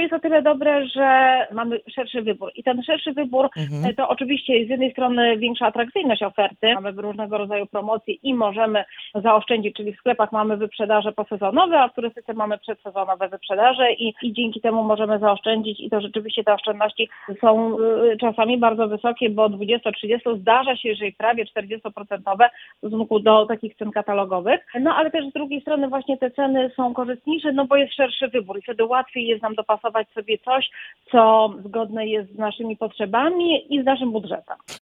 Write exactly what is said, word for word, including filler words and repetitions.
jest o tyle dobre, że mamy szerszy wybór i ten szerszy wybór Mhm. to oczywiście jest z jednej strony większa atrakcyjność oferty, mamy różnego rodzaju promocje i możemy zaoszczędzić, czyli w sklepach mamy wyprzedaże posezonowe, a w turystyce mamy przedsezonowe wyprzedaże i, i dzięki temu możemy zaoszczędzić i to rzeczywiście te oszczędności są y, czasami bardzo wysokie, bo dwadzieścia trzydzieści zdarza się, że i prawie czterdzieści procent w stosunku do takich cen katalogowych, no ale też z drugiej strony właśnie te ceny są korzystniejsze, no bo jest szerszy wybór i wtedy łatwiej jest nam dopasować sobie coś, co zgodne jest z naszymi potrzebami i z naszym budżetem.